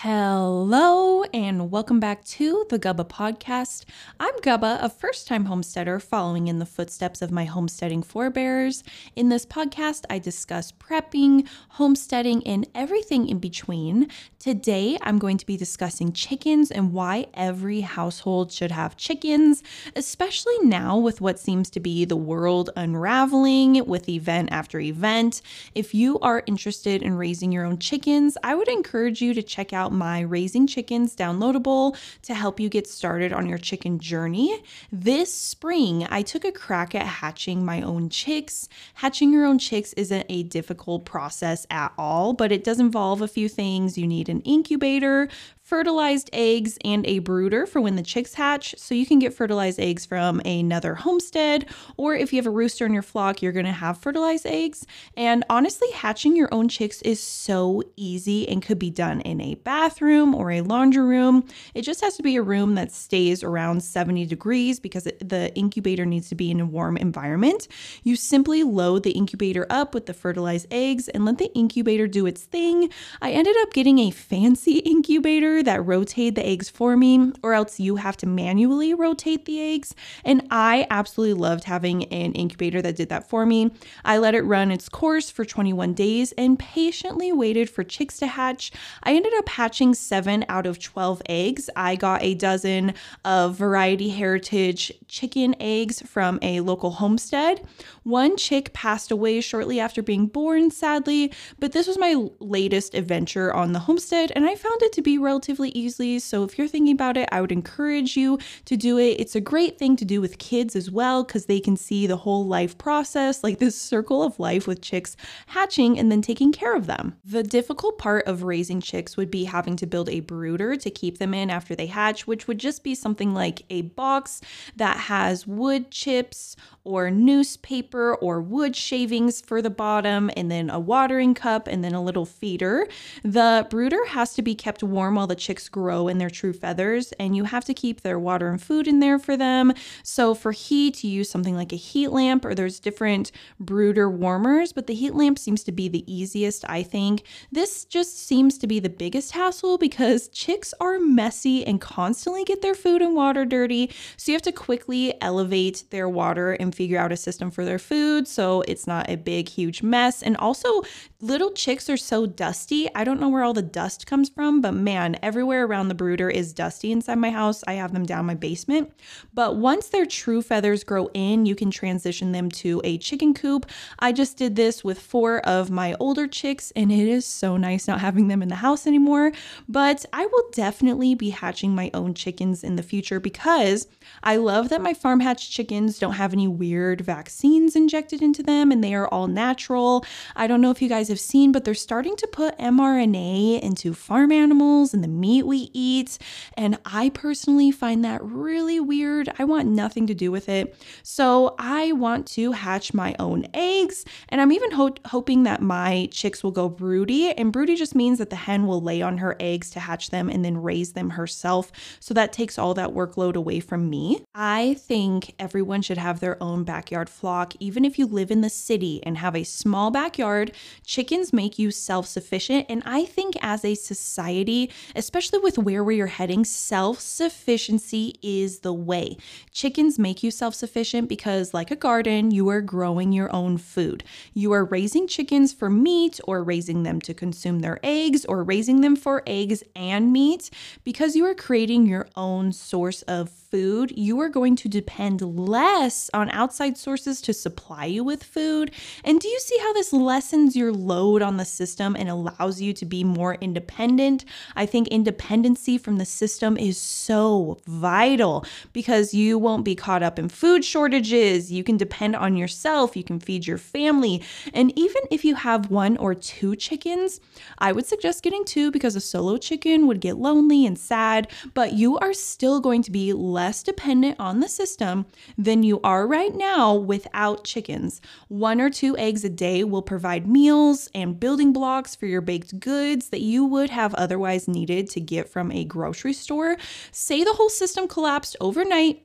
Hello and welcome back to the Gubba Podcast. I'm Gubba, a first-time homesteader following in the footsteps of my homesteading forebears. In this podcast, I discuss prepping, homesteading, and everything in between. Today, I'm going to be discussing chickens and why every household should have chickens, especially now with what seems to be the world unraveling with event after event. If you are interested in raising your own chickens, I would encourage you to check out my Raising Chickens downloadable to help you get started on your chicken journey. This spring, I took a crack at hatching my own chicks. Hatching your own chicks isn't a difficult process at all, but it does involve a few things. You need an incubator, fertilized eggs, and a brooder for when the chicks hatch. So you can get fertilized eggs from another homestead, or if you have a rooster in your flock, you're going to have fertilized eggs. And honestly, hatching your own chicks is so easy and could be done in a bathroom or a laundry room. It just has to be a room that stays around 70 degrees because the incubator needs to be in a warm environment. You simply load the incubator up with the fertilized eggs and let the incubator do its thing. I ended up getting a fancy incubator that rotate the eggs for me, or else you have to manually rotate the eggs. And I absolutely loved having an incubator that did that for me. I let it run its course for 21 days and patiently waited for chicks to hatch. I ended up hatching 7 out of 12 eggs. I got a dozen of Variety Heritage chicken eggs from a local homestead. One chick passed away shortly after being born, sadly, but this was my latest adventure on the homestead, and I found it to be relatively easy. So if you're thinking about it, I would encourage you to do it. It's a great thing to do with kids as well, because they can see the whole life process, like this circle of life with chicks hatching and then taking care of them. The difficult part of raising chicks would be having to build a brooder to keep them in after they hatch, which would just be something like a box that has wood chips or newspaper or wood shavings for the bottom, and then a watering cup, and then a little feeder. The brooder has to be kept warm while the chicks grow in their true feathers, and you have to keep their water and food in there for them. So for heat, you use something like a heat lamp, or there's different brooder warmers, but the heat lamp seems to be the easiest, I think. This just seems to be the biggest hassle because chicks are messy and constantly get their food and water dirty. So you have to quickly elevate their water and figure out a system for their food so it's not a big, huge mess. And also, little chicks are so dusty. I don't know where all the dust comes from, but man, everywhere around the brooder is dusty inside my house. I have them down my basement. But once their true feathers grow in, you can transition them to a chicken coop. I just did this with 4 of my older chicks, and it is so nice not having them in the house anymore. But I will definitely be hatching my own chickens in the future because I love that my farm hatched chickens don't have any weird vaccines injected into them, and they are all natural. I don't know if you guys have seen, but they're starting to put mRNA into farm animals and the meat we eat. And I personally find that really weird. I want nothing to do with it. So I want to hatch my own eggs. And I'm even hoping that my chicks will go broody. And broody just means that the hen will lay on her eggs to hatch them and then raise them herself. So that takes all that workload away from me. I think everyone should have their own backyard flock. Even if you live in the city and have a small backyard, chickens make you self-sufficient. And I think as a society, especially with where we are heading, self-sufficiency is the way. Chickens make you self-sufficient because, like a garden, you are growing your own food. You are raising chickens for meat, or raising them to consume their eggs, or raising them for eggs and meat. Because you are creating your own source of food, you are going to depend less on outside sources to supply you with food. And do you see how this lessens your load on the system and allows you to be more independent? I think independency from the system is so vital because you won't be caught up in food shortages. You can depend on yourself. You can feed your family. And even if you have 1 or 2 chickens, I would suggest getting 2 because a solo chicken would get lonely and sad, but you are still going to be less dependent on the system than you are right now without chickens. 1 or 2 eggs a day will provide meals and building blocks for your baked goods that you would have otherwise needed to get from a grocery store. Say the whole system collapsed overnight,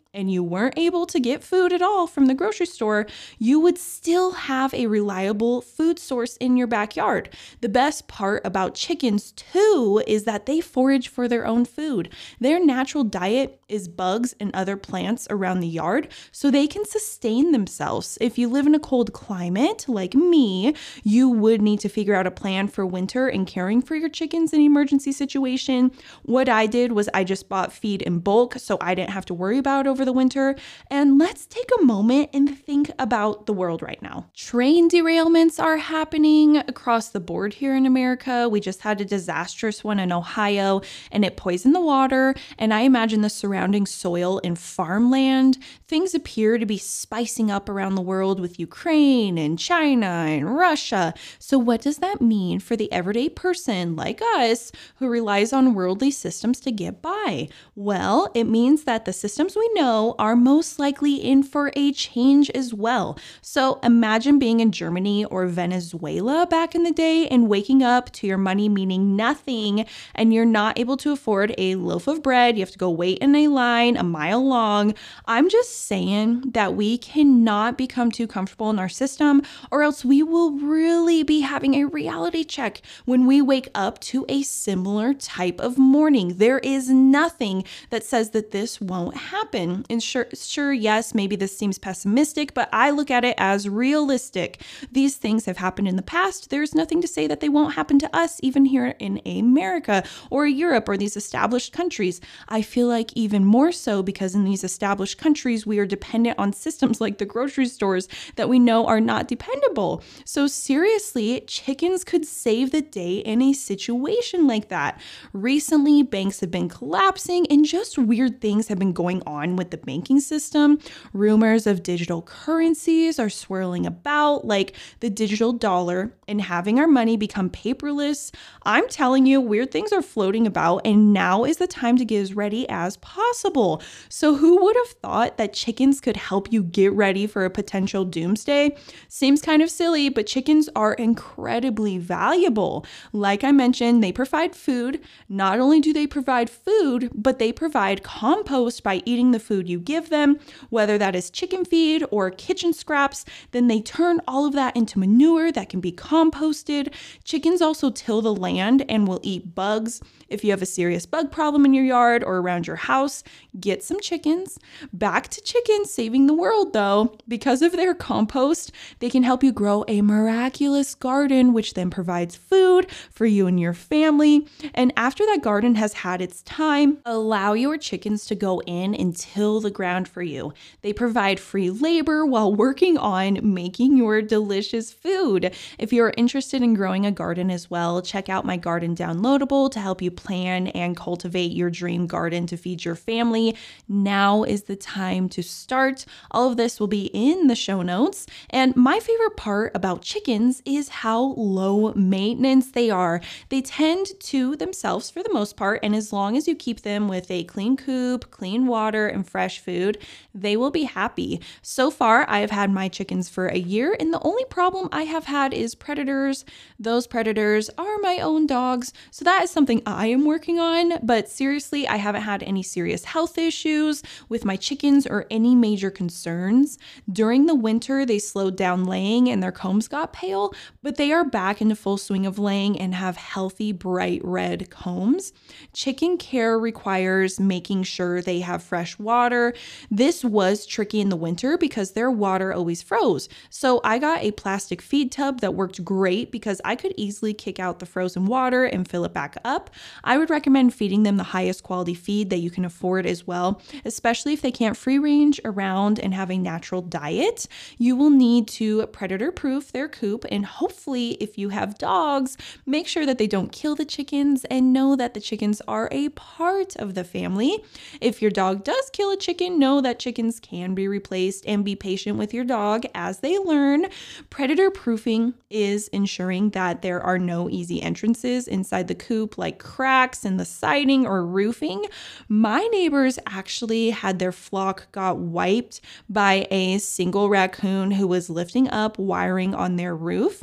and you weren't able to get food at all from the grocery store, you would still have a reliable food source in your backyard. The best part about chickens too is that they forage for their own food. Their natural diet is bugs and other plants around the yard, so they can sustain themselves. If you live in a cold climate like me, you would need to figure out a plan for winter and caring for your chickens in an emergency situation. What I did was I just bought feed in bulk so I didn't have to worry about it over the winter. And let's take a moment and think about the world right now. Train derailments are happening across the board here in America. We just had a disastrous one in Ohio and it poisoned the water, and I imagine the surrounding soil and farmland. Things appear to be spicing up around the world with Ukraine and China and Russia. So what does that mean for the everyday person like us who relies on worldly systems to get by? Well, it means that the systems we know are most likely in for a change as well. So imagine being in Germany or Venezuela back in the day and waking up to your money meaning nothing, and you're not able to afford a loaf of bread. You have to go wait in a line a mile long. I'm just saying that we cannot become too comfortable in our system, or else we will really be having a reality check when we wake up to a similar type of morning. There is nothing that says that this won't happen. And sure, yes, maybe this seems pessimistic, but I look at it as realistic. These things have happened in the past. There's nothing to say that they won't happen to us, even here in America or Europe or these established countries. I feel like even more so because in these established countries, we are dependent on systems like the grocery stores that we know are not dependable. So seriously, chickens could save the day in a situation like that. Recently, banks have been collapsing and just weird things have been going on with the banking system. Rumors of digital currencies are swirling about, like the digital dollar, and having our money become paperless. I'm telling you, weird things are floating about, and now is the time to get as ready as possible. So who would have thought that chickens could help you get ready for a potential doomsday? Seems kind of silly, but chickens are incredibly valuable. Like I mentioned, they provide food. Not only do they provide food, but they provide compost by eating the food you give them, whether that is chicken feed or kitchen scraps. Then they turn all of that into manure that can be composted. Chickens also till the land and will eat bugs. If you have a serious bug problem in your yard or around your house, get some chickens. Back to chickens saving the world though. Because of their compost, they can help you grow a miraculous garden, which then provides food for you and your family. And after that garden has had its time, allow your chickens to go in and till the ground for you. They provide free labor while working on making your delicious food. If you're interested in growing a garden as well, check out my garden downloadable to help you plan and cultivate your dream garden to feed your family. Now is the time to start. All of this will be in the show notes. And my favorite part about chickens is how low maintenance they are. They tend to themselves for the most part, and as long as you keep them with a clean coop, clean water, and fresh food, they will be happy. So far, I have had my chickens for a year, and the only problem I have had is predators. Those predators are my own dogs, so that is something I am working on, but seriously, I haven't had any serious health issues with my chickens or any major concerns. During the winter, they slowed down laying and their combs got pale, but they are back into full swing of laying and have healthy, bright red combs. Chicken care requires making sure they have fresh water. This was tricky in the winter because their water always froze. So I got a plastic feed tub that worked great because I could easily kick out the frozen water and fill it back up. I would recommend feeding them the highest quality feed that you can afford as well, especially if they can't free range around and have a natural diet. You will need to predator proof their coop, and hopefully if you have dogs, make sure that they don't kill the chickens and know that the chickens are a part of the family. If your dog does kill a chicken, know that chickens can be replaced, and be patient with your dog as they learn. Predator proofing is ensuring that there are no easy entrances inside the coop, like cracks in the siding or roofing. My neighbors actually had their flock got wiped by a single raccoon who was lifting up wiring on their roof.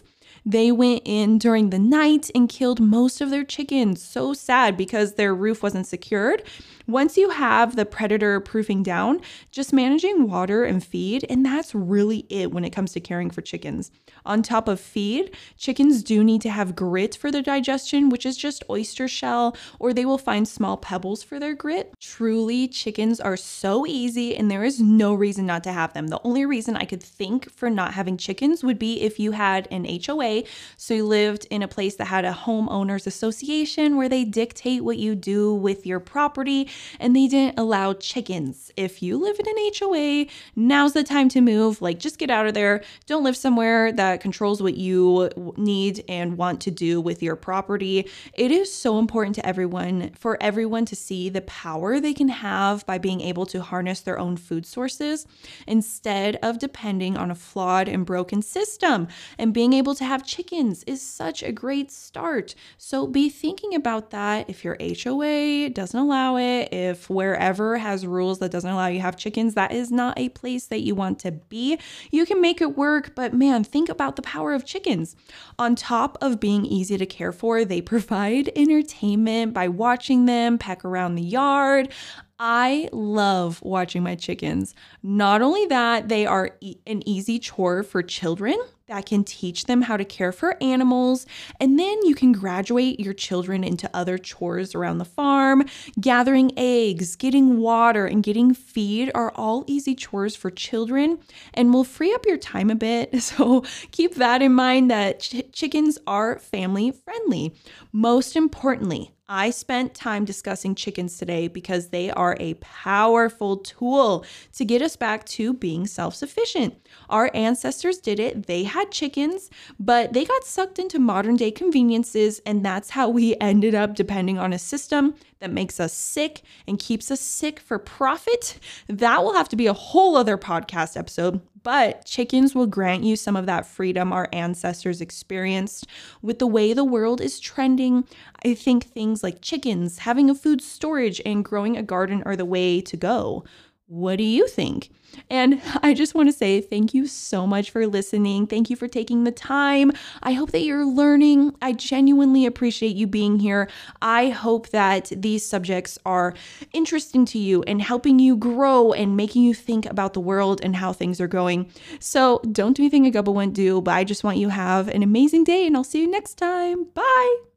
They went in during the night and killed most of their chickens. So sad because their roof wasn't secured. Once you have the predator proofing down, just managing water and feed, and that's really it when it comes to caring for chickens. On top of feed, chickens do need to have grit for their digestion, which is just oyster shell, or they will find small pebbles for their grit. Truly, chickens are so easy and there is no reason not to have them. The only reason I could think for not having chickens would be if you had an HOA, so you lived in a place that had a homeowners association where they dictate what you do with your property and they didn't allow chickens. If you live in an HOA, now's the time to move. Like, just get out of there. Don't live somewhere that controls what you need and want to do with your property. It is so important to everyone, for everyone to see the power they can have by being able to harness their own food sources instead of depending on a flawed and broken system. And being able to have chickens is such a great start. So be thinking about that. If your HOA doesn't allow it, if wherever has rules that doesn't allow you to have chickens, that is not a place that you want to be. You can make it work, but man, think about the power of chickens. On top of being easy to care for, they provide entertainment by watching them peck around the yard. I love watching my chickens. Not only that, they are an easy chore for children that can teach them how to care for animals. And then you can graduate your children into other chores around the farm. Gathering eggs, getting water, and getting feed are all easy chores for children and will free up your time a bit. So keep that in mind, that chickens are family friendly. Most importantly, I spent time discussing chickens today because they are a powerful tool to get us back to being self-sufficient. Our ancestors did it. They had chickens, but they got sucked into modern day conveniences, and that's how we ended up depending on a system that makes us sick and keeps us sick for profit. That will have to be a whole other podcast episode. But chickens will grant you some of that freedom our ancestors experienced. With the way the world is trending, I think things like chickens, having a food storage, and growing a garden are the way to go. What do you think? And I just want to say thank you so much for listening. Thank you for taking the time. I hope that you're learning. I genuinely appreciate you being here. I hope that these subjects are interesting to you and helping you grow and making you think about the world and how things are going. So don't do anything a Gubba wouldn't do, but I just want you to have an amazing day, and I'll see you next time. Bye.